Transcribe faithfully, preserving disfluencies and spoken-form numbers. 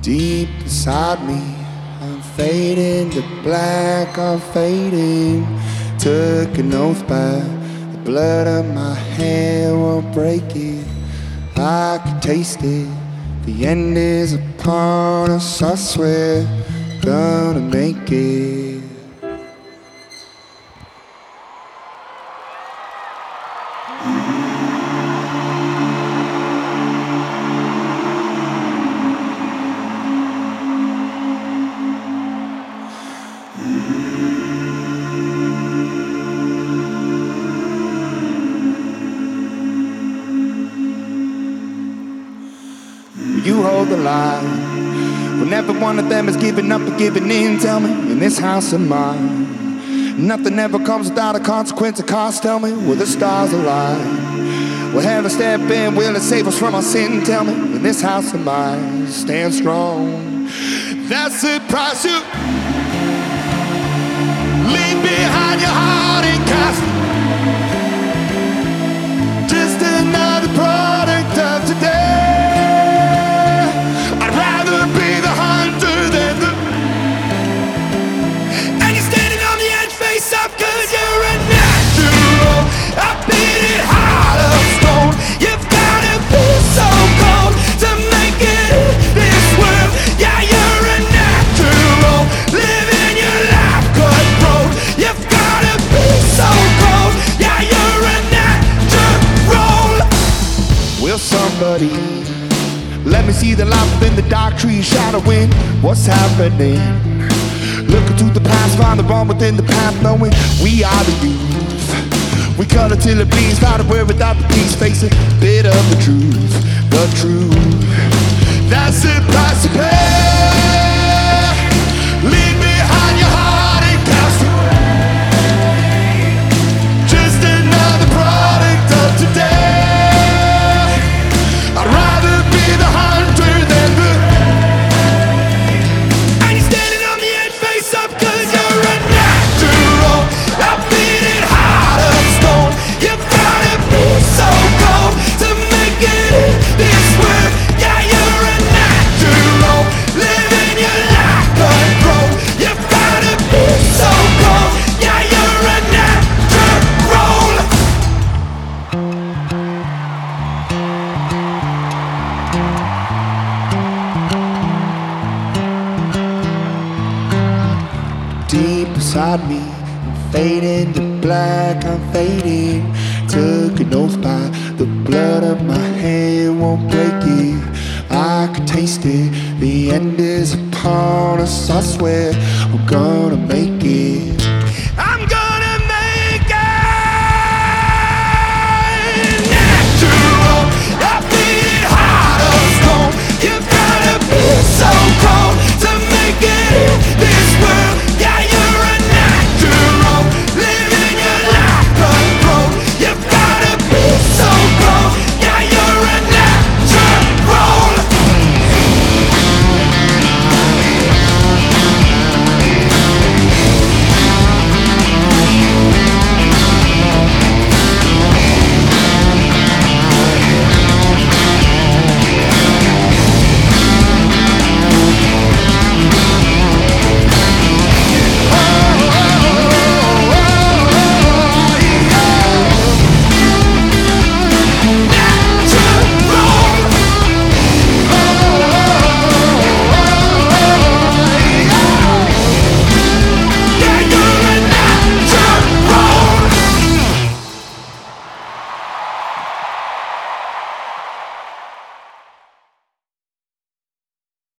Deep inside me, I'm fading to black, I'm fading. Took an oath by the blood of my hand, won't break it. I can taste it, the end is upon us, I swear, gonna make it. You hold the line when every one of them is giving up and giving in. Tell me, in this house of mine, nothing ever comes without a consequence of cost. Tell me, will the stars align? Will heaven step in? Will it save us from our sin? Tell me, in this house of mine, stand strong. That's the price you leave behind your heart and cast. Just another product of today. Somebody, let me see the light within the dark trees shadowing what's happening. Look into the past, find the wrong within the path, knowing we are the youth. We cut it till it bleeds, fight a word without the peace, face a bit of the truth, the truth. That's the price to pay. Leave behind your heart and cast away. Just another product of today. Deep inside me, I'm fading to black, I'm fading. Took an oath by the blood of my hand, won't break it. I can taste it, the end is upon us, I swear, I'm gonna make it.